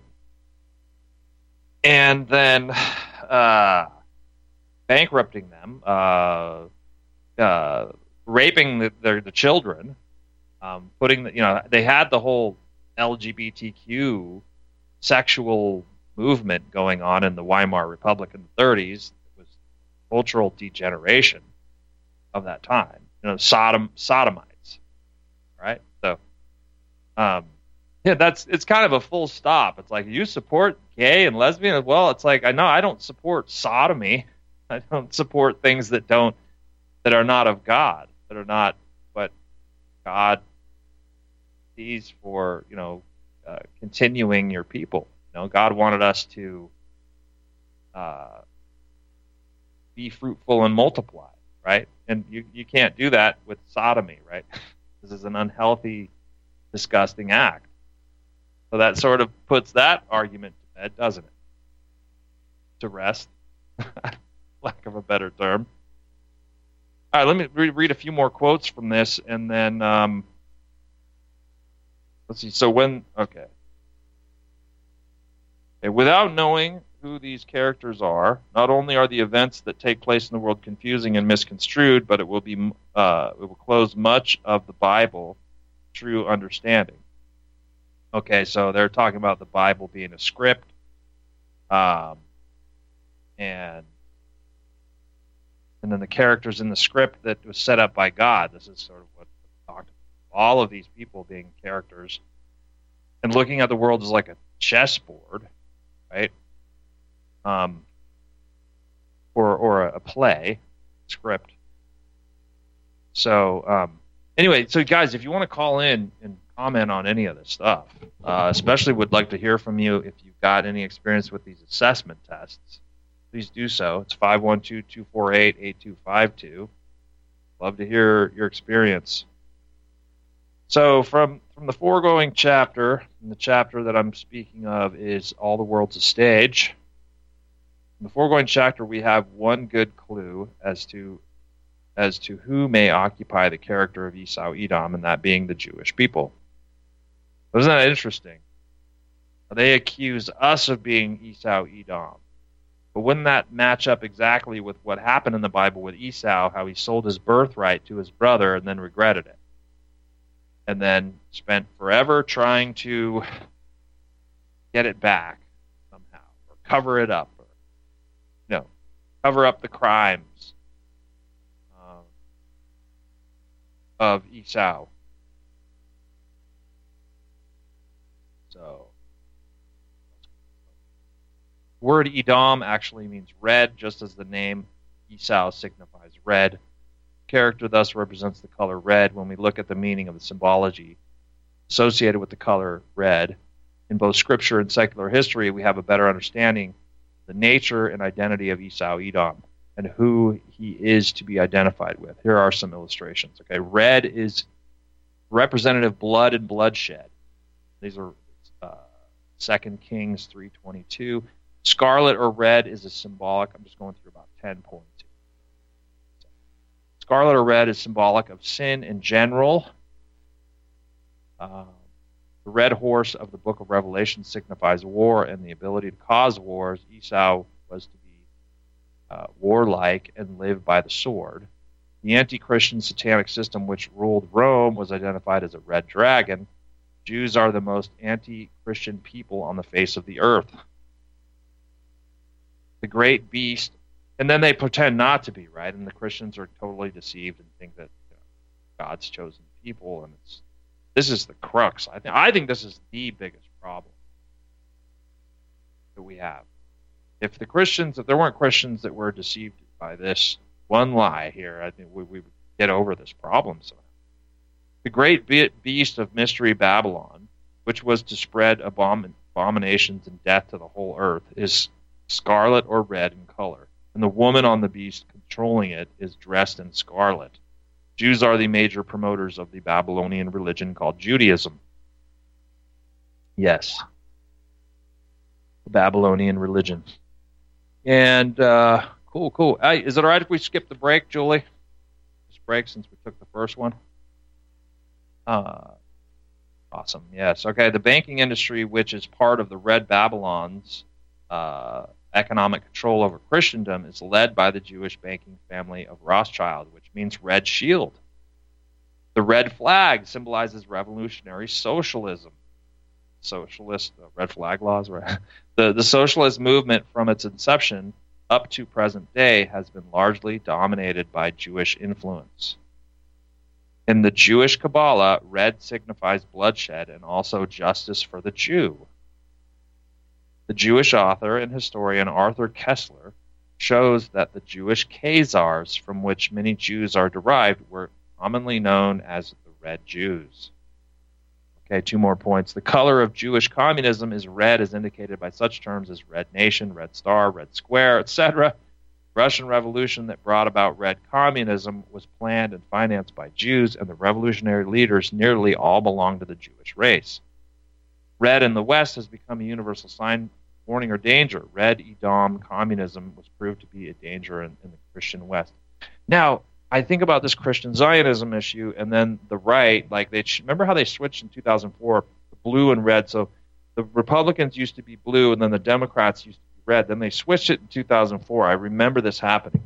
And then uh, bankrupting them, uh, uh, raping the, their, the children, um, putting the, you know, they had the whole L G B T Q sexual movement going on in the Weimar Republic in the thirties. It was cultural degeneration of that time. You know, Sodom, sodomites, right? So, um, yeah, that's it's kind of a full stop. It's like, you support gay and lesbian? Well, it's like, I know I don't support sodomy. I don't support things that don't that are not of God, that are not what God sees for, you know, uh, continuing your people. You know, God wanted us to uh, be fruitful and multiply, right? And you, you can't do that with sodomy, right? This is an unhealthy, disgusting act. So that sort of puts that argument to bed, doesn't it? To rest, lack of a better term. All right, let me re- read a few more quotes from this, and then um, let's see. So when okay. okay, without knowing who these characters are, not only are the events that take place in the world confusing and misconstrued, but it will be uh, it will close much of the Bible true understanding. Okay, so they're talking about the Bible being a script, um, and and then the characters in the script that was set up by God. This is sort of what we talked about. All of these people being characters, and looking at the world as like a chessboard, right? Um, or or a, a play script. So um, anyway, so guys, if you want to call in and comment on any of this stuff, uh, especially would like to hear from you if you've got any experience with these assessment tests, please do so. It's five one two, two four eight, eight two five two. Love to hear your experience. So from, from the foregoing chapter, and the chapter that I'm speaking of is All the World's a Stage. In the foregoing chapter, we have one good clue as to as to who may occupy the character of Esau Edom, and that being the Jewish people. Isn't that interesting? They accuse us of being Esau Edom. But wouldn't that match up exactly with what happened in the Bible with Esau, how he sold his birthright to his brother and then regretted it? And then spent forever trying to get it back somehow, or cover it up, or you know, cover up the crimes um, of Esau. So, the word Edom actually means red, just as the name Esau signifies red. The character thus represents the color red. When we look at the meaning of the symbology associated with the color red, in both scripture and secular history, we have a better understanding of the nature and identity of Esau Edom and who he is to be identified with. Here are some illustrations. Okay, red is representative blood and bloodshed. These are uh, Second Kings three twenty-two. Scarlet or red is a symbolic. I'm just going through about ten points. Scarlet or red is symbolic of sin in general. Uh, the red horse of the book of Revelation signifies war and the ability to cause wars. Esau was to be uh, warlike and live by the sword. The anti-Christian satanic system which ruled Rome was identified as a red dragon. Jews are the most anti-Christian people on the face of the earth. The great beast, and then they pretend not to be, right? And the Christians are totally deceived and think that you know, God's chosen people, and it's this is the crux. I think I think this is the biggest problem that we have. If the Christians, if there weren't Christians that were deceived by this one lie here, I think we, we would get over this problem. So, the great be- beast of mystery Babylon, which was to spread abom- abominations and death to the whole earth, is scarlet or red in color, and the woman on the beast controlling it is dressed in scarlet. Jews are the major promoters of the Babylonian religion called Judaism. Yes. The Babylonian religion. And, uh, cool, cool. Hey, is it all right if we skip the break, Julie? Just break since we took the first one. Uh, awesome, yes. Okay, the banking industry, which is part of the Red Babylon's uh, economic control over Christendom, is led by the Jewish banking family of Rothschild, which means red shield. The red flag symbolizes revolutionary socialism. Socialist, uh, red flag laws, right? The, the socialist movement from its inception up to present day has been largely dominated by Jewish influence. In the Jewish Kabbalah, red signifies bloodshed and also justice for the Jew. The Jewish author and historian Arthur Kessler shows that the Jewish Khazars, from which many Jews are derived, were commonly known as the Red Jews. Okay, two more points. The color of Jewish communism is red, as indicated by such terms as Red Nation, Red Star, Red Square, et cetera. Russian Revolution that brought about red communism was planned and financed by Jews, and the revolutionary leaders nearly all belonged to the Jewish race. Red in the West has become a universal sign, warning or danger. Red Edom communism was proved to be a danger in, in the Christian West. Now, I think about this Christian Zionism issue, and then the right, like they remember how they switched in two thousand four, blue and red. So the Republicans used to be blue, and then the Democrats used to be red. Then they switched it in two thousand four. I remember this happening.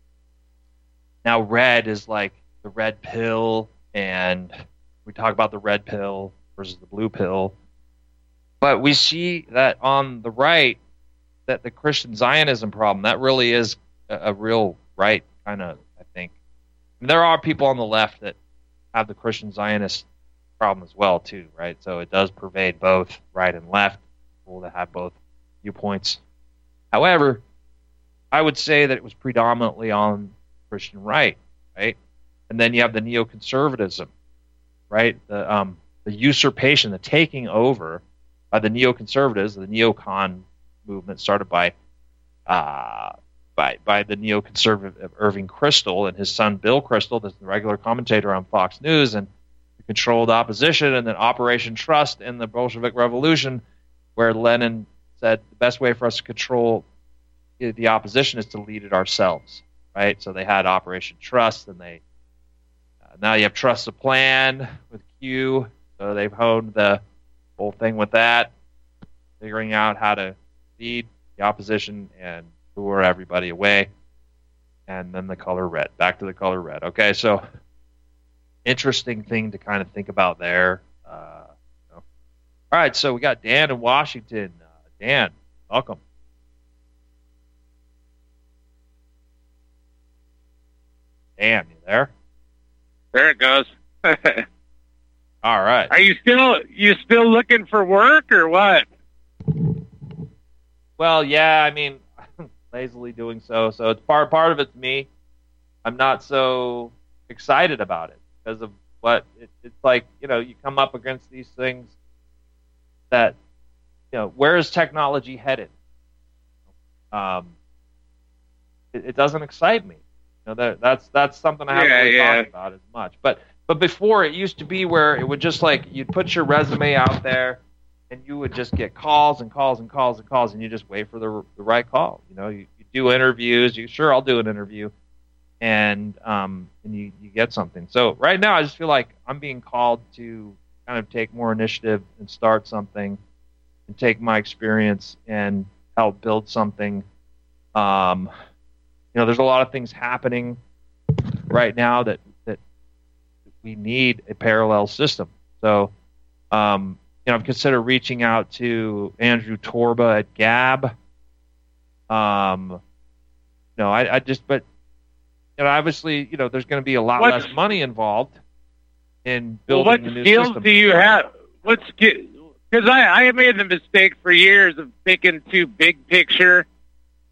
Now red is like the red pill, and we talk about the red pill versus the blue pill. But we see that on the right, that the Christian Zionism problem, that really is a, a real right kind of, I think. I mean, there are people on the left that have the Christian Zionist problem as well, too, right? So it does pervade both right and left, people that have both viewpoints. However, I would say that it was predominantly on the Christian right, right? And then you have the neoconservatism, right? The um, the usurpation, the taking over by the neoconservatives, the neocon movement started by uh, by by the neoconservative Irving Kristol and his son Bill Kristol, the regular commentator on Fox News, and the controlled opposition, and then Operation Trust and the Bolshevik Revolution, where Lenin said the best way for us to control the opposition is to lead it ourselves, right? So they had Operation Trust, and they uh, now you have Trust the Plan with Q. So they've honed the whole thing with that, figuring out how to lead the opposition and lure everybody away. And then the color red. Back to the color red. Okay, so interesting thing to kind of think about there. Uh, you know. All right, so we got Dan in Washington. Uh, Dan, welcome. Dan, you there? There it goes. All right. Are you still you still looking for work or what? Well, yeah, I mean, lazily doing so. So it's part part of it's me. I'm not so excited about it because of what it, it's like. You know, you come up against these things that, you know, where is technology headed? Um, it, it doesn't excite me. You know, that that's that's something I haven't Yeah, really yeah. talked about as much. But but before, it used to be where it would just like you'd put your resume out there, and you would just get calls and calls and calls and calls, and you just wait for the the right call. You know, you, you do interviews. You sure I'll do an interview, and um and you you get something. So right now, I just feel like I'm being called to kind of take more initiative and start something, and take my experience and help build something. Um, you know, there's a lot of things happening right now that that we need a parallel system. So, um, you know, I've considered reaching out to Andrew Torba at Gab. Um, no, I, I just, but, you know, obviously, you know, there's going to be a lot What- less money involved in Well, building what the new skills system. do you have? What skill? Because I, I made the mistake for years of thinking too big picture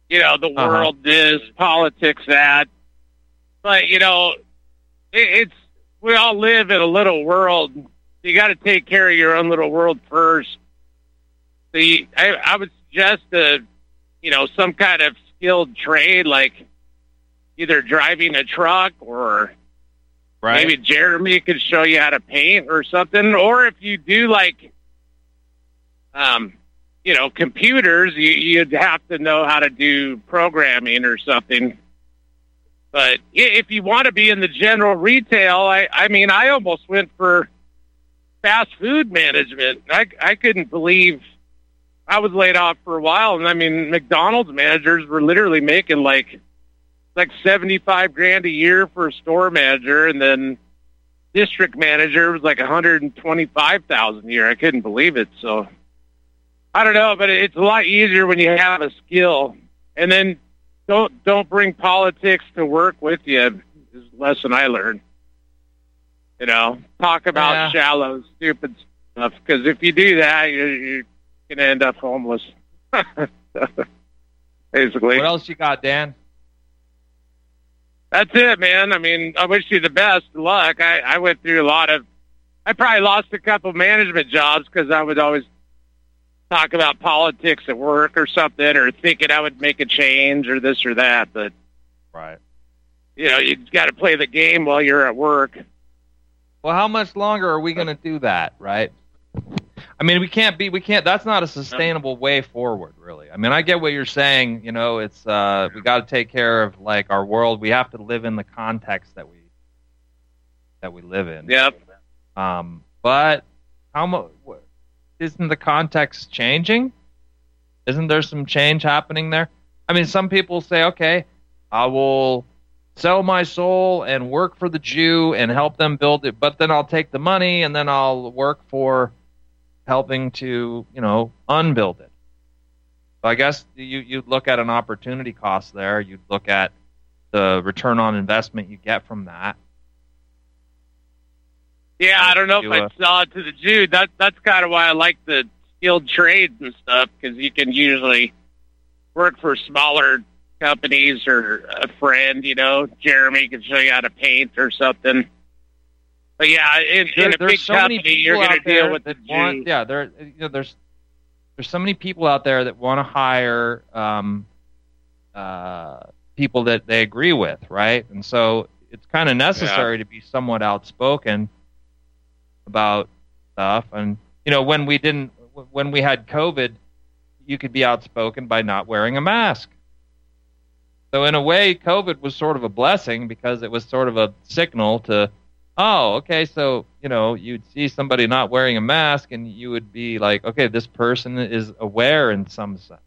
you know, the Uh-huh. world this, politics that. But, you know, it, it's, we all live in a little world. You got to take care of your own little world first. So you, I, I would suggest a, you know, some kind of skilled trade, like either driving a truck or Right. maybe Jeremy could show you how to paint or something. Or if you do like, um, you know, computers, you, you'd have to know how to do programming or something. But i- if you want to be in the general retail, I, I mean, I almost went for fast food management. I, I couldn't believe I was laid off for a while. And I mean, McDonald's managers were literally making like, like seventy-five grand a year for a store manager. And then district manager was like one hundred twenty-five thousand a year. I couldn't believe it. So I don't know, but it's a lot easier when you have a skill. And then don't, don't bring politics to work with you is a lesson I learned. You know, talk about Yeah. shallow, stupid stuff. Because if you do that, you're, you're going to end up homeless. Basically. What else you got, Dan? That's it, man. I mean, I wish you the best of luck. I, I went through a lot of, I probably lost a couple management jobs because I would always talk about politics at work or something, or thinking I would make a change or this or that. But, Right. you know, you got to play the game while you're at work. Well, how much longer are we going to do that, right? I mean, we can't be, we can't, that's not a sustainable way forward, really. I mean, I get what you're saying, you know, it's, uh, we got to take care of, like, our world. We have to live in the context that we, that we live in. Yep. Um, but how much, isn't the context changing? Isn't there some change happening there? I mean, some people say, okay, I will sell my soul and work for the Jew and help them build it, but then I'll take the money and then I'll work for helping to, you know, unbuild it. So I guess you, you'd look at an opportunity cost there. You'd look at the return on investment you get from that. Yeah, I don't know if You, I'd uh, sell it to the Jew. That, that's kind of why I like the skilled trades and stuff, because you can usually work for smaller companies or a friend, you know. Jeremy can show you how to paint or something. But yeah, in, There- in a there's big so many company, people you're going out to deal there with the that Jew. want- yeah, there, you know, there's there's so many people out there that want to hire um, uh, people that they agree with, right? And so it's kind of necessary to be somewhat outspoken about stuff. And you know, when we didn't, when we had COVID, you could be outspoken by not wearing a mask. So in a way, COVID was sort of a blessing because it was sort of a signal to, oh, okay, so, you know, you'd see somebody not wearing a mask and you would be like, okay, this person is aware in some sense.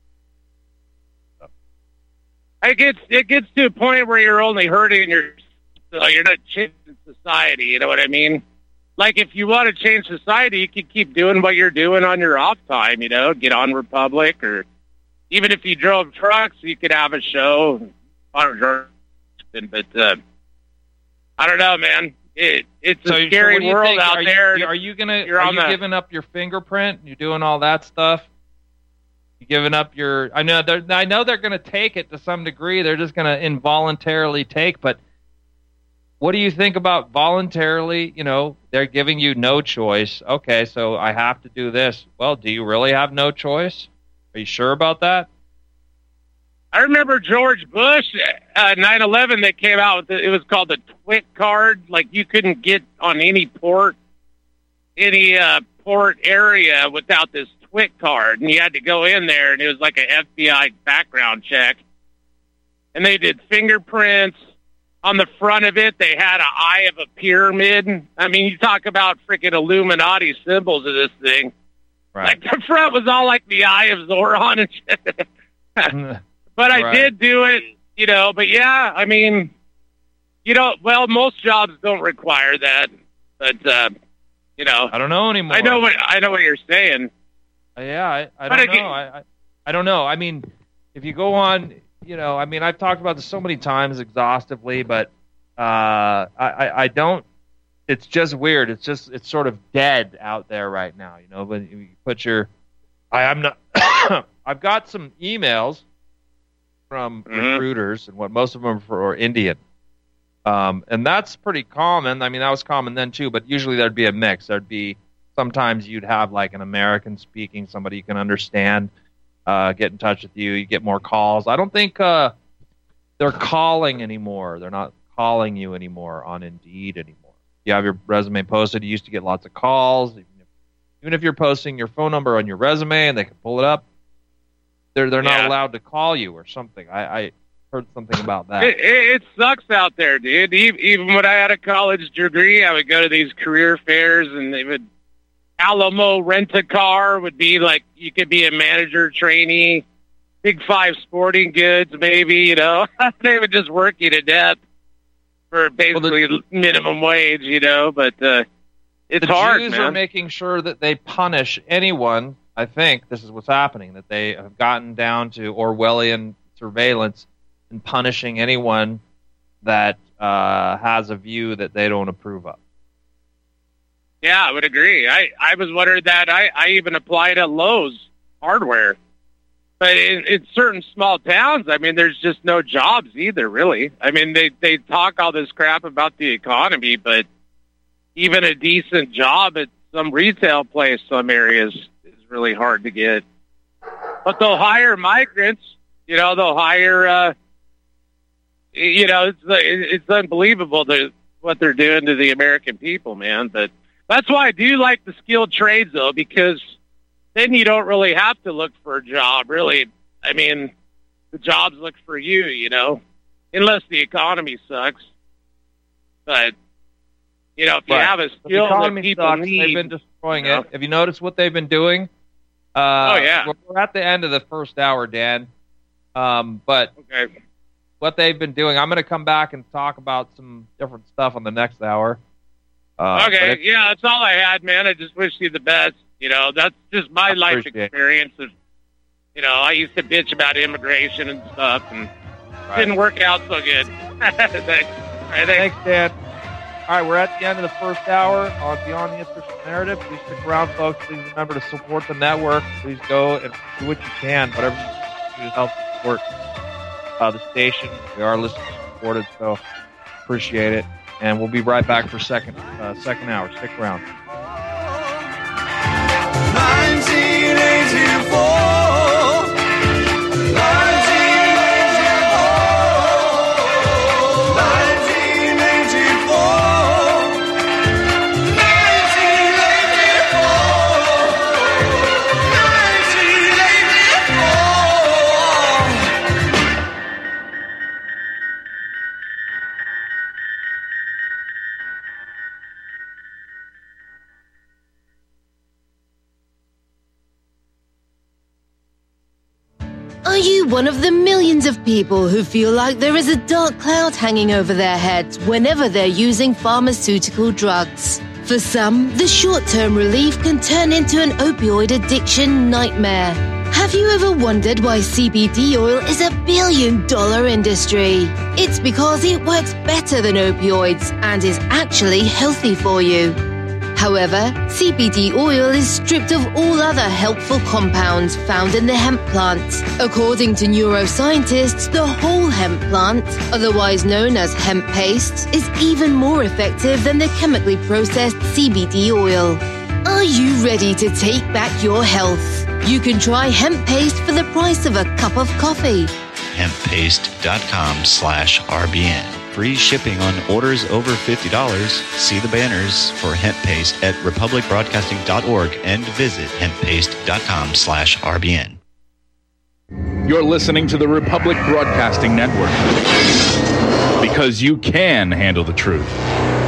It gets it gets to a point where you're only hurting your, so you're not changing society. You know what I mean? Like if you want to change society, you can keep doing what you're doing on your off time. You know, get on Republic, or even if you drove trucks, you could have a show on a But uh, I don't know, man. It it's So, a so scary what do you world think? out are there. You, are you gonna? You're Are on you the- giving up your fingerprint? You doing all that stuff? You giving up your? I know they're. I know they're gonna take it to some degree. They're just gonna involuntarily take. But what do you think about voluntarily? You know, they're giving you no choice. Okay, so I have to do this. Well, do you really have no choice? Are you sure about that? I remember George Bush, uh, nine eleven, they came out with the, it was called the TWIC card. Like you couldn't get on any port, any uh, port area without this TWIC card. And you had to go in there and it was like an F B I background check. And they did fingerprints. On the front of it, they had an eye of a pyramid. I mean, you talk about freaking Illuminati symbols of this thing. Right. Like the front was all like the eye of Zoran and shit. But I Right. did do it, you know, but yeah, I mean, you know, well, most jobs don't require that, but, uh, you know, I don't know anymore. I know what, I know what you're saying. Uh, yeah, I, I But don't again- know. I, I I don't know. I mean, if you go on, you know, I mean, I've talked about this so many times exhaustively, but uh, I, I I don't. It's just weird. It's just it's sort of dead out there right now, you know. But you put your, I am not. I've got some emails from mm-hmm. recruiters, and what most of them are for Indian. Um, and that's pretty common. I mean, that was common then too, but usually there'd be a mix. There'd be, sometimes you'd have like an American speaking, somebody you can understand, uh, get in touch with you. You get more calls. I don't think uh, they're calling anymore. They're not calling you anymore on Indeed anymore. You have your resume posted. You used to get lots of calls. Even if, even if you're posting your phone number on your resume and they can pull it up, they're they're not Yeah. allowed to call you or something. I, I heard something about that. It, it, it sucks out there, dude. Even, even when I had a college degree, I would go to these career fairs, and they would Alamo rent a car would be like you could be a manager, trainee, Big Five Sporting Goods, maybe. You know, they would just work you to death for basically well, the, minimum wage. You know, but uh, it's the hard. Jews man. are making sure that they punish anyone. I think this is what's happening, that they have gotten down to Orwellian surveillance and punishing anyone that uh, has a view that they don't approve of. Yeah, I would agree. I, I was wondering that. I, I even applied at Lowe's Hardware. But in, in certain small towns, I mean, there's just no jobs either, really. I mean, they, they talk all this crap about the economy, but even a decent job at some retail place, some areas, is really hard to get. But they'll hire migrants. You know, they'll hire... Uh, You know, it's it's unbelievable to, what they're doing to the American people, man. But that's why I do like the skilled trades, though, because then you don't really have to look for a job, really. I mean, the jobs look for you, you know, unless the economy sucks. But, you know, if you Right. have a But the skill that economy people sucks. need... They've been destroying you know. it. Have you noticed what they've been doing? Uh, Oh, yeah. We're, we're at the end of the first hour, Dan. Um, but... Okay. What they've been doing, I'm going to come back and talk about some different stuff on the next hour. Uh, but okay, it- yeah, that's all I had, man. I just wish you the best. You know, that's just my I life appreciate it. experience. Of, you know, I used to bitch about immigration and stuff, and Right. didn't work out so good. Thanks. All right, thanks. Thanks, Dan. All right, we're at the end of the first hour on Beyond the Institutional Narrative. Please stick around, folks. Please remember to support the network. Please go and do what you can, whatever you can do to help support uh, the station. We are listener supported, so appreciate it. And we'll be right back for second uh, second hour. Stick around. nineteen eighty-four nineteen eighty-four nineteen eighty-four nineteen Are you one of the millions of people who feel like there is a dark cloud hanging over their heads whenever they're using pharmaceutical drugs? For some, the short-term relief can turn into an opioid addiction nightmare. Have you ever wondered why C B D oil is a billion-dollar industry? It's because it works better than opioids and is actually healthy for you. However, C B D oil is stripped of all other helpful compounds found in the hemp plant. According to neuroscientists, the whole hemp plant, otherwise known as hemp paste, is even more effective than the chemically processed C B D oil. Are you ready to take back your health? You can try hemp paste for the price of a cup of coffee. hemppaste.com slash RBN. Free shipping on orders over fifty dollars. See the banners for hemp paste at republic broadcasting dot org and visit hemppaste.com slash RBN. You're listening to the Republic Broadcasting Network because you can handle the truth.